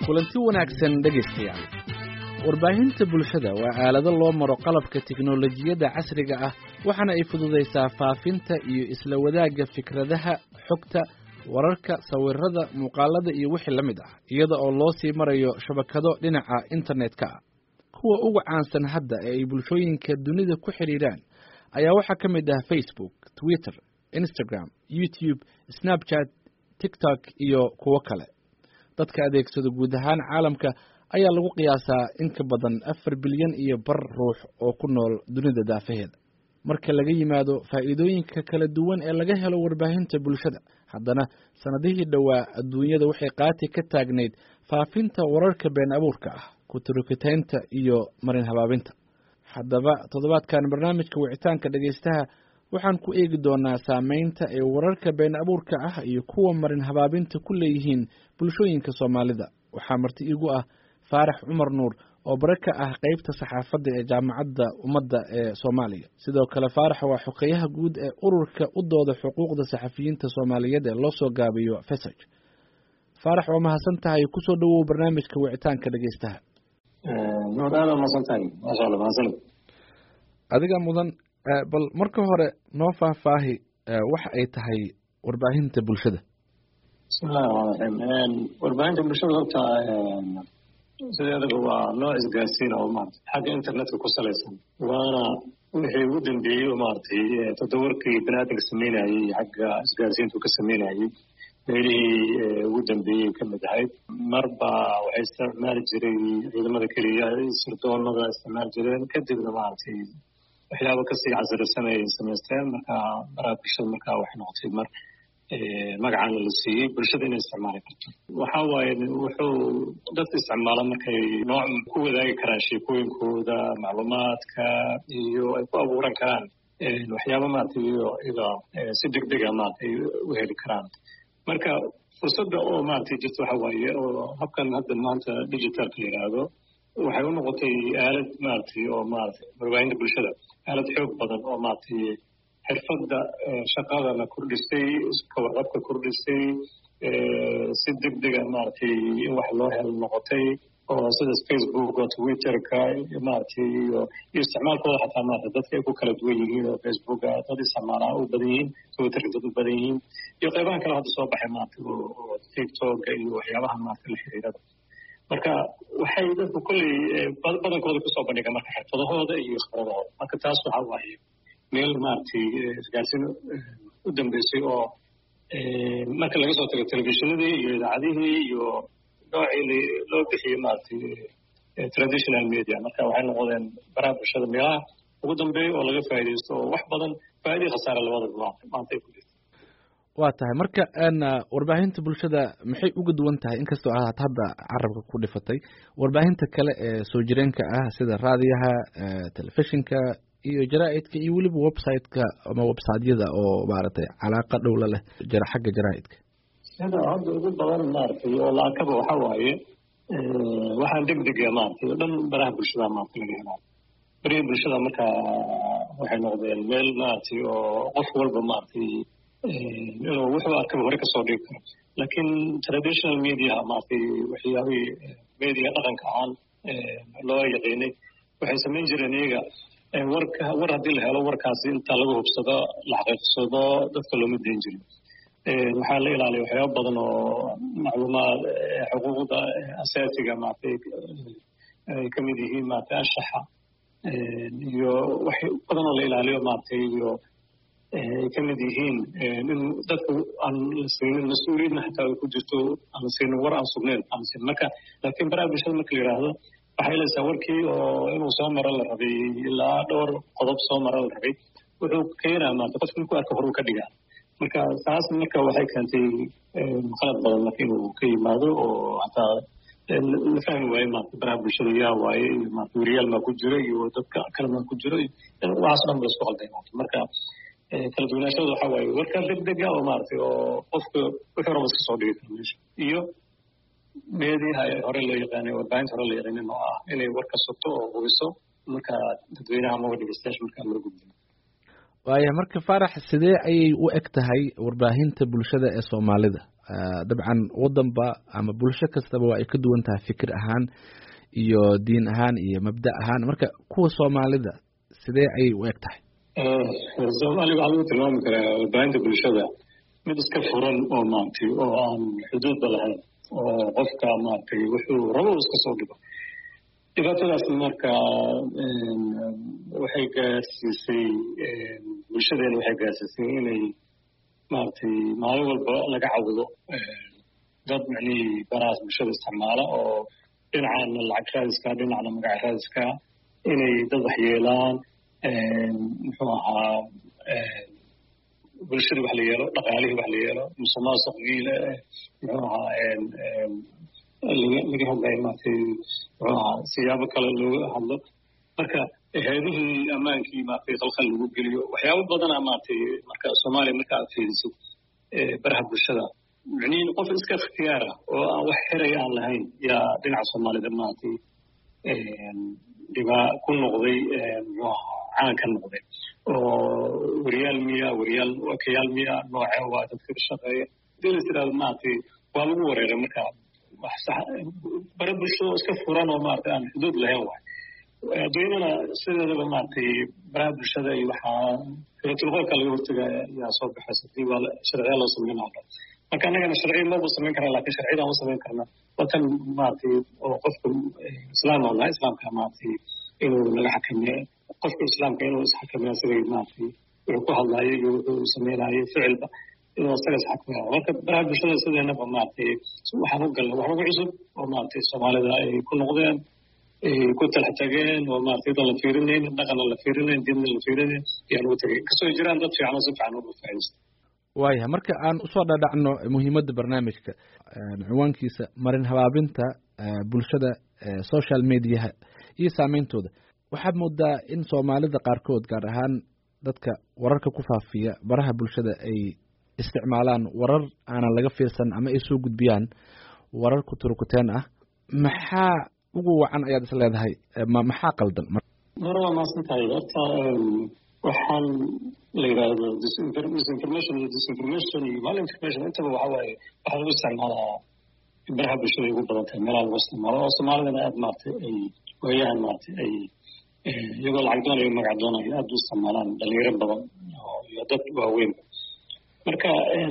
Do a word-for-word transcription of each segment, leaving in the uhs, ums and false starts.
kulanti wanaagsan dhegeystayaal. Warbaahinta bulshada waa aalado loo maro qalabka tiknoolajiyadda casriga ah waxaana ay fududeysaa faafinta iyo isla wadaagga fikradaha, xogta, wararka, sawirrada, muuqaalada iyo wixii la mid ah iyada oo loo sii marayo shabakado dhinaca internetka ah. Kuwa ugu caansan hadda ee ay bulshooyinka dunida ku xiriiraan ayaa waxaa ka mid ah Facebook, Twitter, Instagram, YouTube, Snapchat, TikTok iyo kuwo kale. Dadka adeegsada guud ahaan caalamka ayaa lagu qiyaasaa in ka badan afar bilyan iyo bar ruux oo ku nool dunida daafaheeda. Marka laga yimaado faa'iidooyinka kala duwan ee laga helo warbaahinta bulshada, haddana sanadihii dhowaa adduunyada waxay qaati ka taagneyd faafinta wararka been abuurka ah, ku turukitaynta iyo marin habaabinta. Haddaba toddobaadkan barnaamijka wicitaanka dhegeystaha waxaan ku eegi doonaa saameynta ee wararka been abuurka ah iyo kuwa marin habaabinta ku leeyihiin bulshooyinka Soomaalida. Waxaa marti igu ah Faarax Cumar Nuur oo baraka ah qaybta saxaafadda ee Jaamacadda Ummadda ee Soomaaliya. Sidoo kale Faarax waa xogeyaha guud ee ururka u dooda xuquuqda saxafiyiinta Soomaaliyeed ee loo soo gaabiyo Fesaj. Faarax, waa mahadsan tahay, ku soo dhawow barnaamijka wicitaanka dhegeystaha. Noodada mahadsan tahay. Masha Allah, mahadsan. Adiga mudan, bal marka hore noo faahfaahi waxa ay tahay warbaahinta bulshada. Bismillaahi rahmaani rahiim. Warbaahinta bulshada horta sideedaba waa nooc isgaarsiin oo maaragtay xagga internetka ku salaysan, waana wixii ugu dambeeyey oo maaragtay toddobarkii baniaadamka sameynayay xagga isgaarsiintu ka sameynayay meelihii ugu dambeeyey ka mid ahayd. marba waxay isticmaali jiray ciidamada keliya, sirdoonada isticmaali jireen, kadibna maaragtay waxyaaba kasii casrisan ay samaysteen. marka baraha bulshada markaa waxay noqotay mar magacaana la siiyey bulshada inay isticmaali karto. waxaa waaye wuxuu dadka isticmaala markay nooc ku wadaagi karaan sheekooyinkooda, macluumaadka, iyo ay ku abuuran karaan waxyaaba maaragtay iyo ida si degdega maaragtay u heli karaan. marka fursadda oo maaragtay jirta waxa waaye oo habkan hadda maanta digitalka la yidhaahdo waxay u noqotay aalad maaragtay oo maaragtay warbaahinta bulshada aalad xoog badan oo maaragtay xirfadda shaqadana kordhisay, iska warqabka kordhisay, si degdega maaragtay in wax loo helo noqotay, oo sida Facebook oo Twitterka maaragtay iyo isticmaalkooda xataa maaragtay dadka ay ku kala duwan yihiin oo Facebooka dad isticmaalaa u badan yihiin, Twitterka dad u badan yihiin, iyo qaybaha kale hadda soo baxay maaragtay oo TikToka iyo waxyaabaha maaragtay la xiriirada. marka waxay dadku kolley badankooda kusoo bandhigaan marka xirfadahooda iyo khibradahooda. marka taas waxaa waaye meel maaragtay isgaarsiin u dambeysay oo marka laga soo tago telefishinadii iyo idaacadihii iyo noocii loo bixiyey maaragtay traditional media. marka waxay noqdeen baraha bulshada meelaha ugu dambeeya oo laga faa'iidaysto oo wax badan faa'iido khasaare labadaba maanta ay ku jirto. waa tahay marka warbaahinta bulshada maxay uga duwan tahay inkastoo aad hadda carabka ku dhifatay warbaahinta kale ee soo jireenka ah sida raadiyaha, telefishinka iyo jaraa'idka iyo weliba website-ka ama website-yada oo maaragtay calaaqa dhow la leh jara xagga jaraa'idka? sida hadda ugu badan maaragtay oo la arkaba waxaa waaye waxaan degdega maaragtay oo dhan baraha bulshada maaragtay laga helaa. baraha bulshada marka waxay noqdeen meel maaragtay oo qof walba maaragtay inuu wuxuu arkaba hore kasoo dhigi karo. laakiin traditional media maaragtay waxyaabihii media dhaqanka ahaan loo yaqiinay waxay samayn jireen iyaga warka war haddii la helo warkaasi inta laga hubsado la xaqiiqsado dadka looma dayn jirin. waxaa la ilaaliya waxyaaba badan oo macluumaad xuquuqda asaasiga maaragtay ay ka mid yihiin maaragtay anshaxa iyo wax badan oo la ilaaliyo maaragtay iyo ay ka mid yihiin in dadka aan la siinin mas-uuliyadna xataa ay ku jirto aan la siinin war aan sugnayn aan siinin. marka laakiin baraha bulshada marka la yidhaahdo waxay leedahay warkii oo inuu soo maro la rabay ilaa dhowr qodob soo maro la rabay wuxuu keenaa maaragtay qofka markuu arka hore uu ka dhigaa. marka taas marka waxay keentay qalad badan marka inuu ka yimaado oo hataa la fahmi waayo maaragtay baraha bulshada yaa waaye iyo maaragtay weriyaal maa ku jira iyo dadka kale maa ku jira waxaas dhan ba isku qalday maaragtay. marka kala duwanaashada waxaa waaye warka degdega oo maaragtay oo qofka wuxuu raba iska soo dhigi karo meesha, iyo meediyaha hore loo yaqaanay warbaahinta hore loo yaqaanin oo ah inay warka sugto oo hubiso marka dadweynaha ama dhegeystayaasha markaa loo gudbin. waaya marka Faarax sidee ayay u eg tahay warbaahinta bulshada ee Soomaalida dabcan wadanba ama bulsho kastaba waa ay ka duwan tahay fikir ahaan iyo diin ahaan iyo mabda ahaan marka kuwa Soomaalida sidee ayay u eg tahay ee Soomaaliga waxa lagu tilmaami karaa warbaahinta bulshada mid iska furan oo maantay oo aan xuduud lahayn oo qofka maantay wuxuu rabo iska soo dhigo dhibaatadaas marka waxay gaarsiisay bulshadeena waxay gaarsiisay inay maantay maalin walba laga cawdo dad macnii baraas bulshada isticmaala oo dhinacana lacag raadiska dhinacana magac raadiska inay dad waxyeelaan muxuu ahaa bulshada wax la yeelo dhaqaalihii wax la yeelo musuqmaasuq wiile muxuu ahaa laga hadlayo maaragtay muxuu ahaa siyaabo kale looga hadlo marka hay'adihii ammaankii maaragtay khalkhal lagu geliyo waxyaabo badana maaragtay marka Soomaaliya marka aad fiiriso baraha bulshada macniin qof iska ikhtiyaar ah oo aan wax xiray aan lahayn yaa dhinaca Soomaalida maaragtay dhibaa ku noqday muxuu ahaa caan ka noqday oo wariyaal miya wariyaal wakayaal miya noocee waa dadka ka shaqeeya delisiraad maaragtay waa lagu wareeray marka wax sax bara bulsho iska furan oo maaragtay aan xuduud lahayn waay adduunyadana sideedaba maaragtay baraha bulshada iyo waxaa filatulqoolka laga hortagaya yaa soo baxaysa hadii waa sharciya loo sameynaya marka annagana sharciya maba samayn karaa laakiin sharciyada aan u samayn karna watan maaragtay oo qofka islaam oo laha islaamka maaragtay inuu naga xakameeyo qofka islaamka inuu isxakameeyo siday maaragtay wuxuu ku hadlaayo iyo wuxuu samaynayo ficilba inuu isaga isxakameeyo marka baraha bulshada sideenaba maaragtay waxaan u galnay wax ugu cusub oo maaragtay Soomaalida ay ku noqdeen ay ku talax tageen oo maaragtay dad la fiirinayn dhaqanna la fiirinayn diinna la fiirinayn yaa lagu tagay kasoo jiraan dad fiican oo si fiican uga faa'iideysta waaya marka aan usoo dhadhacno muhiimadda barnaamijka cinwaankiisa marin habaabinta bulshada social mediaha iyo saameyntooda waxaad moodaa in Soomaalida qaarkood gaar ahaan dadka wararka ku faafiya baraha bulshada ay isticmaalaan warar aanan laga fiirsan ama ay soo gudbiyaan warar ku turkuteen ah maxaa ugu wacan ayaad is leedahay maxaa qaldan mar waa maasantahay horta waxaan la yiraahdo disinformation iyo disinformation iyo malinformation intaba waxa waaye waxa lagu isticmaalaa baraha bulshada ugu badan tahay meelaha lagu isticmaalo oo Soomaalidana aad maartay ay waayahan maartay ay iyagoo lacag doonayo magac doonayo aad u isticmaalaan dhalinyaro badan iyo dad waaweyn marka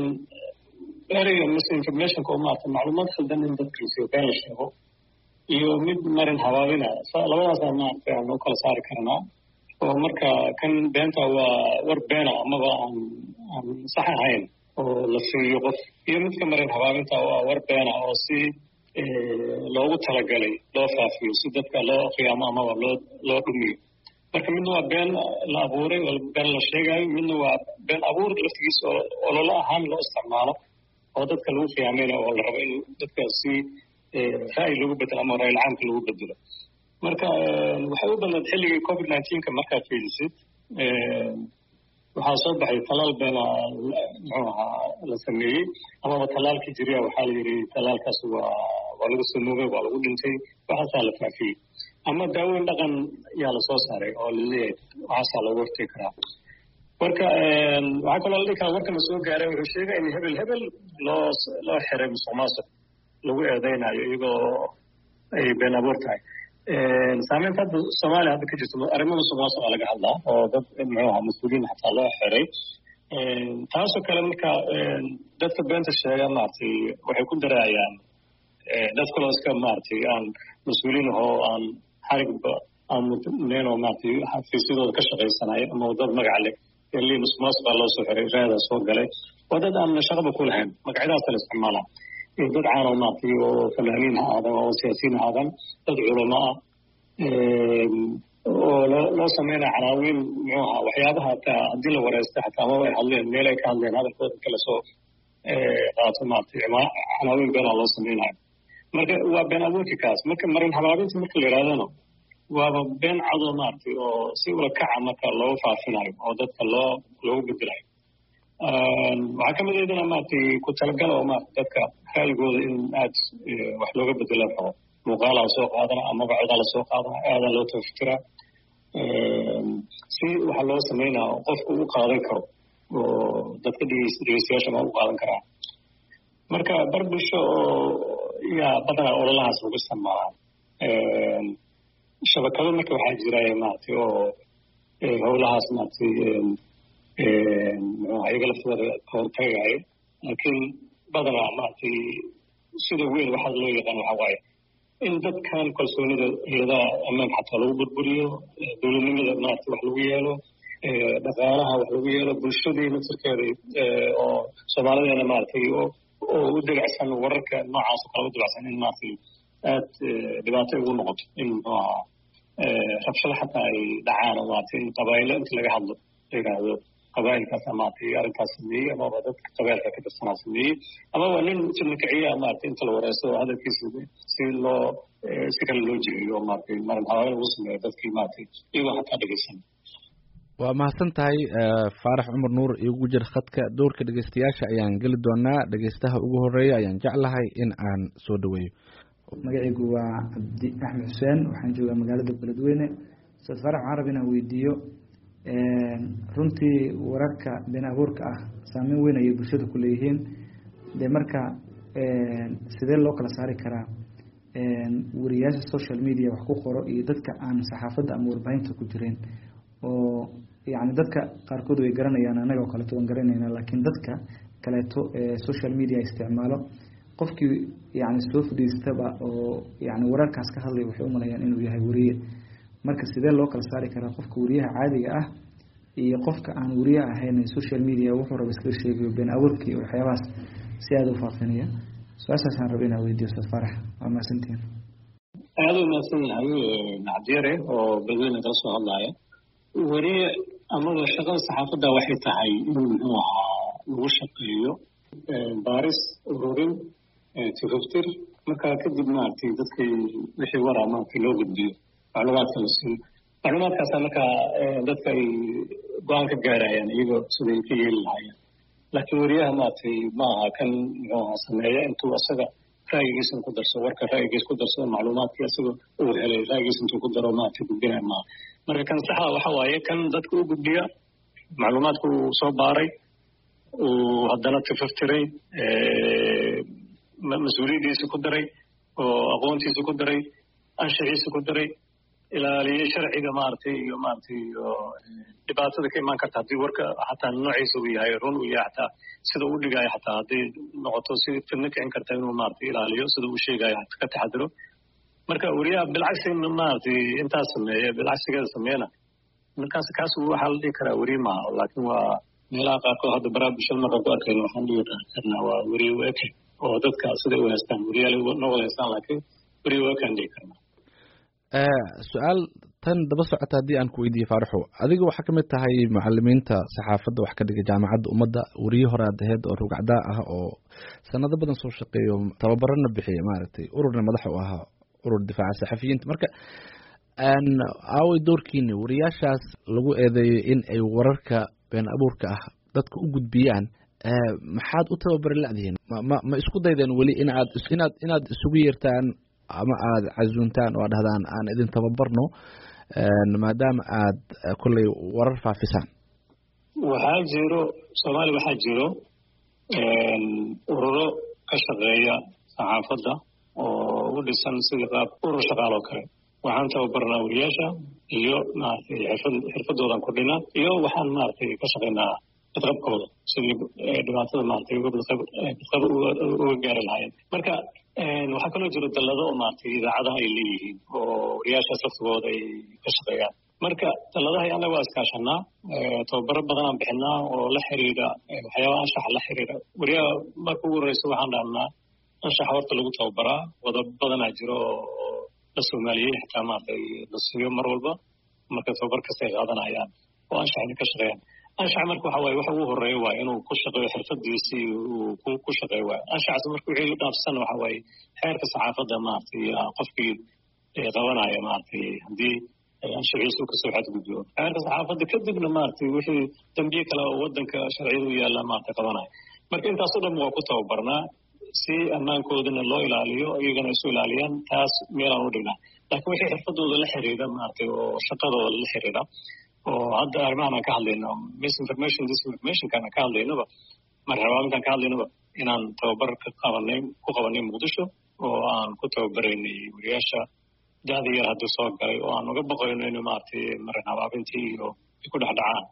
ereyga misinformation oo maartay macluumaad khaldan in dadka soo been sheego iyo mid marin habaabina labadaas maartay aan kala saari karnaa oo marka kan beenta waa war beena amaba aan aan sax ahayn oo la fiiriyo qof iyo midka marin habaabinta waa war beena oo si loogu talagalay loo faafiyo si dadka loo qiyaamo amaba loo loo dhumiyo marka midna waa been la abuuray oo been la sheegayo midna waa been abuur laftigiisa oo loola ahaan loo isticmaalo oo dadka lagu qiyaameynayo oo la rabo in dadka si ra'yi lagu bedelo ama ra'yi caamka lagu bedelo marka waxay u badnayd xilligii covid nineteen ka markaa fiilisid waxaa soo baxay talaal beena muxuu ahaa la sameeyey amaba talaalkii jiriya waxaa la yidhi talaalkaas waa waa lagu samoogay waa lagu dhintay waxaasaa la faafiyey ama daaweyn dhaqan yaa lasoo saaray oo laleeyahay waxaasaa looga hortegi karaa marka waxaa kaloo la dhihi karaa warkan la soo gaaray wuxuu sheegay in hebel hebel loo loo xiray musuqmaasuq lagu eedeynayo iyagoo ay been abuur tahay saameynta hadda Soomaaliya hadda ka jirto arrimo musuqmaasuq laga hadlaa oo dad muxuu ahaa mas-uuliyiin xataa loo xiray taasoo kale marka dadka beenta sheega maaragtay waxay ku daraayaan dad kaloo iska maaragtay aan mas-uuliyiin ahoo aan xarigba aan mudnayn oo maaragtay xafiisyadooda ka shaqaysanayo ama dad magac leh ilaa musuqmaasuqa loo soo xiray raada soo galay waa dad aan shaqaba ku lahayn magacyadaas la isticmaalaa dad caan oo maaragtay oo fanaaniin ha aadan oo siyaasiyiin ha aadan dad culamo ah oo loo loo sameynaya canaawiin muxuu ahaa waxyaabaha hataa haddii la wareysta xataa amaba ay hadleen meel ay ka hadleen hadalkooda kala soo qaato maaragtay canaawiin beenaa loo sameynayo marka waa been abuurki kaas marka marin habaabinta marka la yidhahdana waaba been cadoo maaragtay oo si ula kaca marka loogu faafinayo oo dadka loo loogu bedelayo waxaa kamid aydana maaragtay ku talagala oo maaragtay dadka ra'yigooda in aad wax looga bedela rabo muuqaalaa soo qaadana amaba codaa lasoo qaadana aadaa loo tafkiraa si waxa loo sameynaa qofku u qaadan karo oo dadka dhegeystayaasha ma u qaadan karaa marka bar bulsho oo yaa badanaa ololahaas lagu samaa shabakado marka waxaa jira maaragtay oo howlahaas maaragtay ayaga laftooda kahortagayo laakiin badanaa maaragtay sida weyn waxaa loo yaqaan waxa waaye in dadkan kalsoonida hayadaha ammaanka xataa lagu burburiyo dowladnimada maaragtay wax lagu yeelo dhaqaalaha wax lagu yeelo bulshadii naftirkeeda oo soomaalideena maaragtay oo u dabacsan wararka noocaas oo kale u dabacsan in maaragtay aad dhibaato ugu noqoto in muxuu ahaa rabshado xataa ay dhacaan oo maaragtay in qabaa'ilo inta laga hadlo la yidhaahdo qabaa'ilkaas maaragtay arrintaas sameeyey amaba dadka qabaa'ilka ka tirsanaa sameeyey amaba nin jirnakaciya maaragtay inta la wareysto hadalkiisa si loo si kale loo jeeyo maaragtay marin hawaaya lagu sameeyo dadkii maaragtay iyagoo xataa dhegeysan waa mahadsan tahay faarax cumar nuur igu jir khadka doorka dhegeystayaasha ayaan geli doonaa dhegeystaha ugu horeeya ayaan jeclahay in aan soo dhaweeyo magacaygu waa cabdi axmed xuseen waxaan joogaa magaalada beledweyne ustaad faarax waxaan raba inaan weydiiyo runtii wararka been abuurka ah saameyn weyn ayay bulshada ku leeyihiin dee marka sidee loo kala saari karaa wariyaasha social media wax ku qoro iyo dadka aan saxaafadda ama warbaahinta ku jirin oo yani dadka qaarkood way garanayaan annaga oo kaleeto waan garanayna laakiin dadka kaleeto ee social media isticmaalo qofkii yani soo fadhiistaba oo yani wararkaas ka hadlaya waxay u malayaan inuu yahay wariye marka sidee loo kala saari karaa qofka wariyaha caadiga ah iyo qofka aan wariye ahayn social media wuxuu raba iskaga sheegayo been abuurkii waxyaabahaas si aada u faafinaya su-aashaasaan raba inaa weydiyo ustaad faarax waa mahadsantihin aada u mahadsan yahay cabdiyare oo beledweyne kala soo hadlaya wariye amaba shaqada saxaafadda waxay tahay inuu muxuu ahaa lagu shaqeeyo baaris ururin tifaftir markaa kadib maaragtay dadkii wixii waraa maaragtay loo gudbiyo macluumaadka la siiyo macluumaadkaasa markaa dadka ay go-aan ka gaarayaan iyagoo siday ka yeeli lahaayeen laakiin wariyaha maaragtay maaha kan muxuu ahaa sameeya intuu asaga ra'yigiisa ku darso warka ra'yigiisa ku darsado macluumaadkii asaga uu helay ra'yigiisa intuu ku daro maaragtay gudbinaya maaha marka kan saxa waxa waaye kan dadka u gudbiya macluumaadka uu soo baaray uu haddana tifaftiray mas-uuliyaddiisa ku daray oo aqoontiisa ku daray anshaxiisa ku daray ilaaliyey sharciga maaragtay iyo maaragtay iyo dhibaatada ka imaan karta haddii warka xataa noociisa uu yahay run uu yahay xataa sida uu dhigaayo xataa hadday noqoto si fidna kicin karta inuu maaragtay ilaaliyo sida uu sheegayo ka taxadiro marka wariyaha bilcagsi maaragtay intaas sameeya bilcagsigeeda sameeyana markaas kaas waxaa la dhihi karaa weriye maaha laakiin waa meelaha qaarkood hadda baraha bulshada marka ku arkayno waxaan dhihi karnaa waa weriye weeke oo dadka siday u haystaan weriyaal noo wada haystaan laakiin weriye weekaan dhihi karnaa su-aal tan daba socota haddii aan ku weydiiye faaraxo adiga waxaa kamid tahay macalimiinta saxaafadda wax ka dhiga jaamacadda ummadda weriye hore aad aheyd oo rugacdaa ah oo sanado badan soo shaqeeyo tababarana bixiya maaragtay ururna madax u ahaa urur difaaca saxafiyiinta marka aaway doorkiina wariyaashaas lagu eedeeyay in ay wararka been abuurka ah dadka u gudbiyaan maxaad u tababari la'dihiin ma ma isku daydeen weli inaad inaad inaad isugu yeertaan ama aada casuuntaan oo dhahdaan aan idin tababarno maadaama aad kolley warar faafisaan waxaa jiro soomaaliya waxaa jiro ururo ka shaqeeya saxaafadda oo u dhisan sidii qaab urur shaqaal oo kale waxaan tababarnaa wariyaasha iyo maaragtay xirfad xirfadoodan kordhinaa iyo waxaan maaragtay ka shaqaynaa badqabkooda sidii dhibaatada maaragtay uga badqab uga gaari lahaayeen marka waxaa kaloo jiro dallado oo maaragtay idaacadaha ay leeyihiin oo wariyaashaas laftigooda ay ka shaqeeyaan marka dalladaha annaga waa iskaashanaa tababaro badanaan bixinaa oo la xiriira waxyaabaha anshaxa la xiriira wariyaha marka ugu horreysa waxaan dhahnaa anshaxa horta lagu tababaraa wadab badanaa jiro oo la soomaaliyey xitaa maaragtay la siiyo mar walba marka tababar kasta ay qaadanayaan oo anshaxna ka shaqeeyaan anshax marka waxa waaye waxa ugu horeeya waa inuu ku shaqeeyo xirfadiisii uu ku shaqeeyo waay anshaxaas marka wixii la dhaafsan waxa waaye xeerka saxaafadda maaragtay qofkii qabanaya maaragtay haddii anshaxiisa kasoo xadgudbo xeerka saxaafadda kadibna maaragtay wixii dambiye kale oo wadanka sharciyada u yaalla maaragtay qabanaya marka intaas oo dhan waa ku tababarnaa si ammaankoodana loo ilaaliyo iyagana isu ilaaliyaan taas meelaan u dhignaa laakiin wixii xirfadooda la xiriira maaragtay oo shaqadooda la xiriira oo hadda arrimahan aan ka hadlayno misinformation disinformation kana ka hadlaynaba mar rabaa intaan ka hadlaynaba inaan tababar ka qabanay ku qabanay muqdisho oo aan ku tababaraynay wariyaasha da'da yar hadduu soo galay oo aan uga baqayno inuu maaragtay marin habaabintii iyo ku dhex dhacaan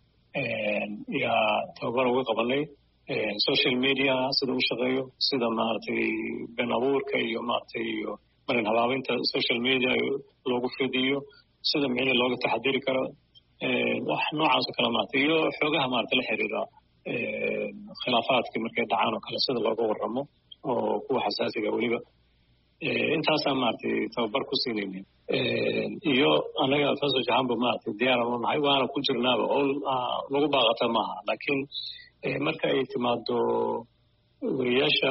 yaa tababar uga qabanay social media sida u shaqeeyo sida maaragtay been abuurka iyo maaragtay iyo marin habaabinta social media loogu fidiyo sida micne looga taxadiri karo wax noocaas oo kale maaragtay iyo xoogaha maaragtay la xiriira khilaafaadka markay dhacaan oo kale sida looga warramo oo kuwa xasaasiga weliba intaasaan maaragtay tababar ku siinayna iyo anaga fasal jahanba maaragtay diyaaran u nahay waana ku jirnaaba oo lagu baaqata maaha laakiin marka ay timaado wariyaasha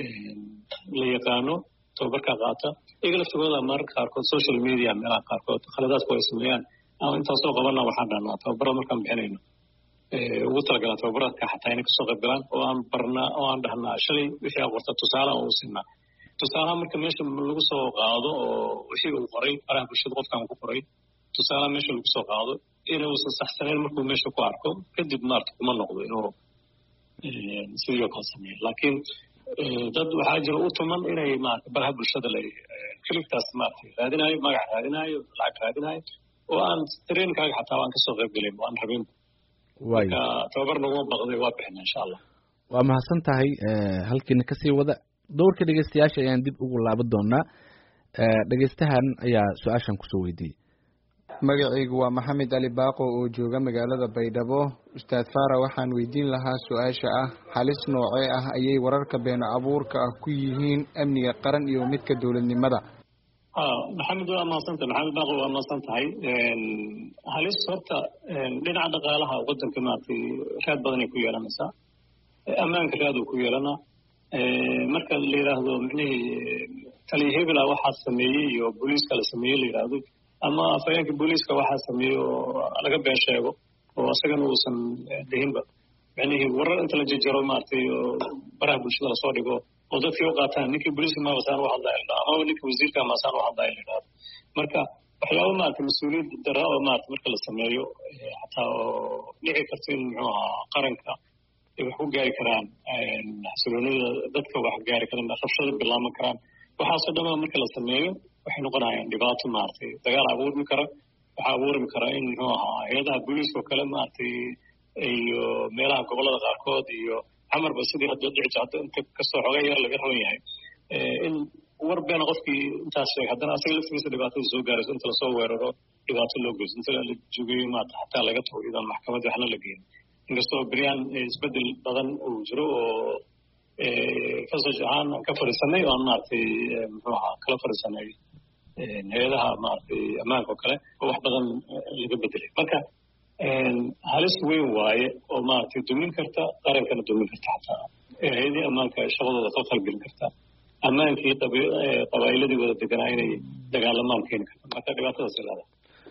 la yaqaano tababarka qaata iyaga laftigooda mararka qaarkood social media meelaha qaarkood khaladaadku ay sameeyaan ama intaasoo qabana waxaan dhahnaa tababarada markaan bixinayno ugu talagalaan tababaradka xataa inay kasoo qayb galaan oo aan barnaa oo aan dhahnaa shalay wixii aan qorta tusaale aan u siinaa tusaalaha marka meesha lagu soo qaado oo wixii uu qoray faraha bulshada qofkaan ku qoray tusaalaha meesha lagu soo qaado inuusan saxsanayn markuu meesha ku arko kadib maarta kuma noqdo inuu sidii oo kale sameeyo laakiin dad waxaa jira u tuman inay maarata baraha bulshada la kilibtaas maarata raadinayo magac raadinayo lacag raadinayo oo aan tareenkaaga xataa waan kasoo qayb gelin waan rabin marka tababar naguma baqday waa bixina insha allah waa mahadsan tahay halkiina kasii wada dowrka dhegeystayaasha ayaan dib ugu laaban doonaa dhegeystahan ayaa su-aashan kusoo weydiiyey magacaygu waa maxamed ali baaqo oo jooga magaalada baydhabo ustaad fara waxaan weydiin lahaa su-aasha ah halis noocee ah ayay wararka been abuurka ah ku yihiin amniga qaran iyo midka dowladnimada maxamed waa maadsantahay maxamed baaqo waa maadsan tahay halis horta dhinaca dhaqaalaha wadanka maaragtay raad badan ay ku yeelanaysaa ammaanka raad uu ku yeelanaa marka la yidhaahdo micnihii taliya hebela waxaa sameeyey iyo booliiska la sameeyey la yidhaahdo ama afhayeenka booliiska waxaa sameeyey oo laga been sheego oo isagana uusan dhihinba micnihii warar inta la jejaro maaragtay oo baraha bulshada lasoo dhigo oo dadkii u qaataan ninkii booliiska maabasaan u hadlaya la yidhahdo ama ninkii wasiirka maasaan u hadlaya la yidhahdo marka waxyaaba maaragtay mas-uuliyad dara oo maaragtay marka la sameeyo xataa oo dhici karto in muxuu ahaa qaranka ay wax ku gaari karaan xasiloonida dadka wax gaari karaan rabshada bilaaban karaan waxaasoo dhan marka la sameeyo waxay noqonayaan dhibaato maaragtay dagaal abuurmi kara waxaa abuurmi kara in muxuu ahaa hay-adaha booliiska oo kale maaragtay iyo meelaha gobolada qaarkood iyo camarba sidii hadda dhici jirta inta kastoo xooga yar laga raban yahay in war beena qofkii intaas sheegay haddana asaga laftigiisa dhibaatada soo gaarayso inta lasoo weeraro dhibaato loo geyso inta la jogeeyo maarata xataa laga tago iyadaan maxkamad waxna la geyn inkastoo beryaan isbedel badan uu jiro oo fasaj ahaan aan ka fadhiisanay oo aan maaragtay muxuu ahaa kala fadhiisanay hay-adaha maaragtay ammaanka oo kale oo wax badan laga bedelay marka halis weyn waaye oo maaragtay dumin karta qarankana dumin karta xataa hay-adii ammaanka shaqadooda ka qalgelin karta ammaankii qabaa'iladii wada deganaa inay dagaalamaan keeni karta marka dhibaatadaas ilaada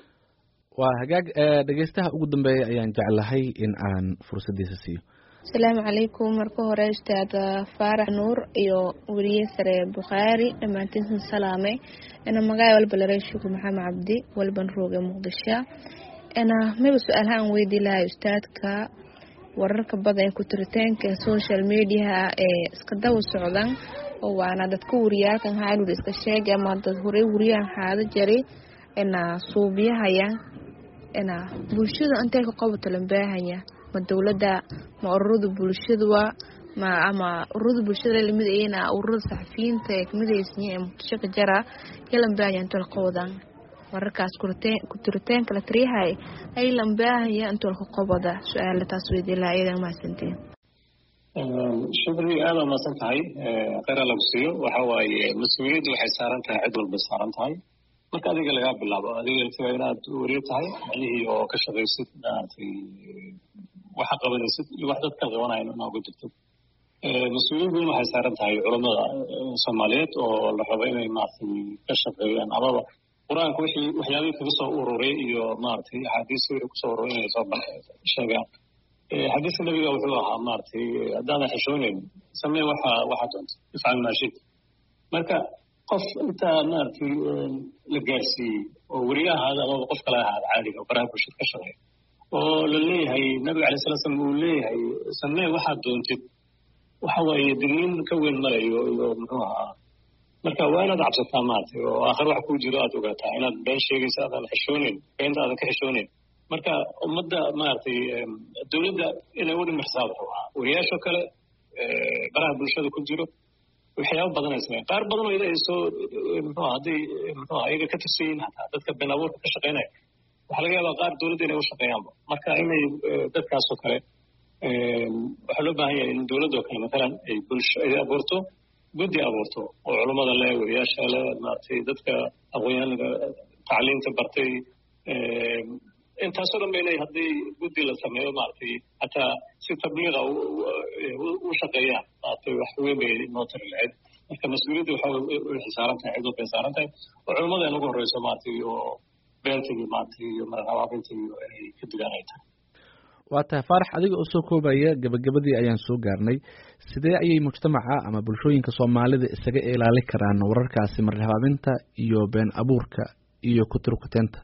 waa hagaag dhegeystaha ugu dambeeya ayaan jeclahay in aan fursaddiisa siiyo asalaamu calaykum marka hore ustaad faarax nuur iyo weriye sare bukhaari dhammaantiinsan salaamay ina magaay walba laray shukur maxamed cabdi walban rooge muqdisho ina mayba su-aalaha aan weydii lahay ustaadka wararka badan ee kutiritaanka social mediaha ee iska daba socdan oo waana dadka wariyaalkan haanur iska sheegay ama dad horey wariyahan haada jaray ina suubiyahaya ina bulshada intay ka qabato lambaahaya ma dawladda ma ururada bulshada ma ama ururada bulshada lamid ayna ururada saxafiyiinta ee kamid aysan ee muqdisho ka jara lambaahaya inta la qawadan wararkaas ku tiritaan kala tariyahay ay lambaahaya inta la qabada su'aal taas weydii la ayada ma santeen shukri aad ma san tahay qara lagu siiyo waxa waaye mas'uuliyaddu waxay saaran tahay cid walba saaran tahay marka adiga laga bilaabo adiga inta inaad wariye tahay macnihii oo ka shaqaysid maaragtay waxa qabanaysid iyo wax dadka qabanaya inaa ugu jirto mas-uuliyaddu waxay saaran tahay culamada soomaaliyeed oo la rabo inay maaragtay ka shaqeeyaan amaba qur-aanka wixii waxyaabihii kaga soo ururay iyo maaragtay axaadiis wixii kusoo ururay inay soo sheegaan xadiiska nabiga wuxuu ahaa maaragtay haddaadan xishoonayn samee waxa waxa doonto ifcal maa shita marka qof inta maaragtay la gaarsiiyey oo weriyaha ahaada amaba qof kale ahaada caadiga oo baraha bulshada ka shaqeeya oo la leeyahay nabiga calay sala slam uu leeyahay samee waxaad doontid waxa waaye digniin ka weyn malayo iyo muxuu ahaa marka waa inaad cabsataa maaragtay oo aakhir wax kuu jiro aad ogaataa inaad been sheegaysa aadan xishooneyn beenta aadan ka xishooneyn marka ummadda maaragtay dowladda inay u dhimirsaad rabaa weriyaashoo kale baraha bulshada ku jiro waxyaaba badan ay sameeyaan qaar badan oo iday soo muxuu hadday muxuu ayaga ka tirsan yihiin hataa dadka been abuurka ka shaqeynaya waxaa laga yaabaa qaar dowladda inay u shaqeeyaanba marka inay dadkaasoo kale waxaa loo baahan yahay in dowladdoo kale matalan ay bulsho ay abuurto guddi abuurto oo culummada leh weriyaasha leh maaragtay dadka aqoonyahanka tacliinta bartay intaasoo dhan ba inay haddii guddi la sameeyo maaragtay hataa si tabliiqa u shaqeeyaan maaragtay wax weyn bay noo tari lahayd marka mas-uuliyadda waxa way xisaaran tahay cidoo bay saaran tahay oo culummada in ugu horreyso maaragtay oo beenta iyo maaragtay iyo mararabaabinta iyo inay ka digaan ay tahay waa tahay faarax adiga oo soo koobaya gabagabadii ayaan soo gaarnay sidee ayay mujtamaca ama bulshooyinka soomaalida isaga ilaali karaan wararkaasi marhabaabinta iyo been abuurka iyo kuturkuteenta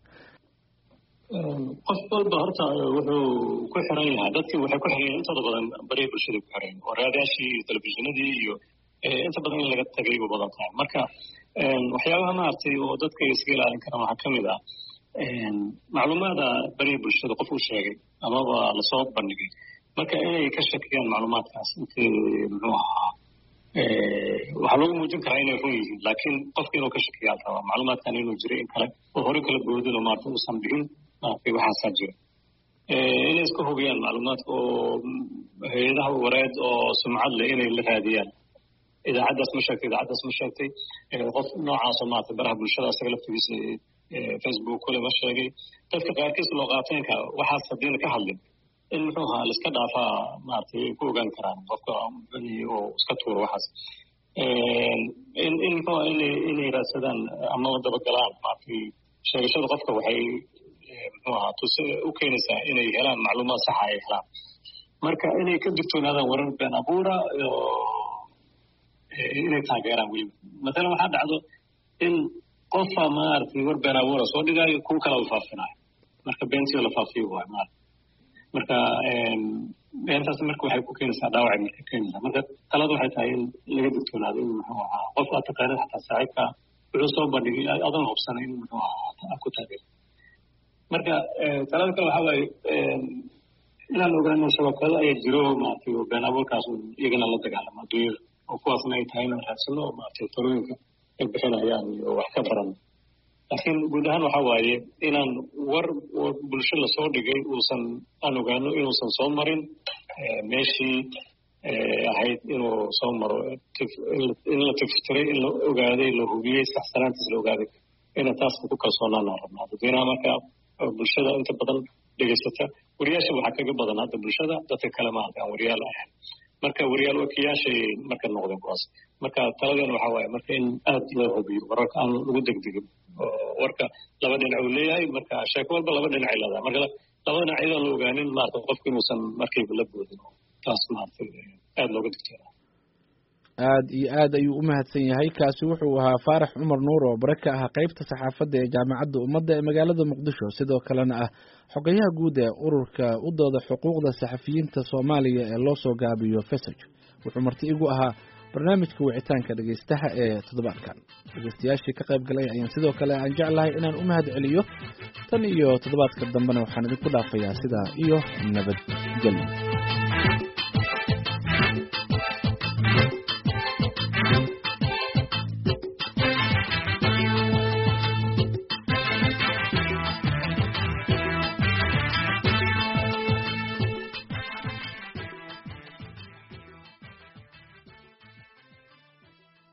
qof walba horta wuxuu ku xiran yahay dadkii waxay ku xiran yahay intooda badan bariya bulshada ku xiran oo raadaashii iyo telefishinadii iyo inta badan in laga tagay u badan tahay marka waxyaabaha maaragtay oo dadka iska ilaalin karaan waxaa ka mid ah macluumaada bariya bulshada qof uu sheegay amaba lasoo bandhigay marka inay ka shakiyaan macluumaadkaas intii muxuu ahaa waxaa loogu muujin karaa inay run yihiin laakiin qofka inuu ka shakiyaa rabaa macluumaadkan inuu jiray in kale oo hore kala boodin oo maarata uusan bixin maaragtay waxaasaa jira inay iska hubiyaan macluumaadka oo hay-adaha wareed oo sumcad leh inay la raadiyaan idaacaddaas ma sheegtay idaacaddaas ma sheegtay qof noocaasoo maaragtay baraha bulshada asaga laftigiisa facebook kule ma sheegay dadka qaarkiis loo qaateenka waxaas haddiina ka hadlin in muxuu ahaa laiska dhaafaa maaragtay ay ku ogaan karaan qofka oo iska tuuro waxaas in in muxuu ahaa inay inay raadsadaan ama dabagalaan maaragtay sheegashada qofka waxay muxuu ahaa tus u keenaysaa inay helaan macluumaad saxa ay helaan marka inay ka digtoonaadaan warar been abuura inay taageeraan weliba matalan waxaa dhacdo in qofa maaragtay war been abuura soo dhigaayo kuwa kala u faafinayo marka beentii la faafiyo waayo maarata marka beentaas marka waxay ku keenaysaa dhaawacay marka keenaysaa marka talada waxay tahay in laga digtoonaado in muxuu ahaa qof aad taqaanid xataa saaxiibka wuxuu soo bandhigay adan hubsanay in muxuu ahaa ku taageero marka talada kale waxaa waaye inaan ogaano shabakado ayaa jiro maaragtay oo been abuurkaas iyagana la dagaalamo adduunyada oo kuwaasna ay tahay inaan raadsano oo maaragtay talooyinka ay bixinayaan iyo wax ka baran laakiin guud ahaan waxaa waaye inaan war bulsho lasoo dhigay uusan aan ogaano inuusan soo marin meeshii ahayd inuu soo maro in la tiftiray in la ogaaday la hubiyey saxsanaantiis la ogaaday ina taas ku kalsoonaanaan rabnaa dadweynaha marka bulshada inta badan dhegaysata wariyaasha waxaa kaga badan hadda bulshada dadka kale maarata aan wariyaal ahayn marka wariyaal wakiyaashay marka noqdeen kuwaas marka taladeena waxaa waaye marka in aad loo hubiyo wararka aan lagu degdegin oo warka laba dhinac uu leeyahay marka sheeko walba laba dhinacay leedahay marka laba dhinac iyadoo la ogaanin maarata qofku inuusan markayba la boodin taas maarata aad looga digtoona aad iyo aad ayuu u mahadsan yahay kaasi wuxuu ahaa faarax cumar nuur oo bare ka ah qaybta saxaafadda ee jaamacadda ummadda ee magaalada muqdisho sidoo kalena ah xogayaha guud ee ururka u dooda xuquuqda saxafiyiinta soomaaliya ee loo soo gaabiyo fesaj wuxuu marti igu ahaa barnaamijka wicitaanka dhegaystaha ee toddobaadkan dhegaystayaashii ka qayb galay ayaan sidoo kale aan jeclahay inaan u mahad celiyo tan iyo toddobaadka dambena waxaan idinku dhaafayaa sidaa iyo nabadgelyo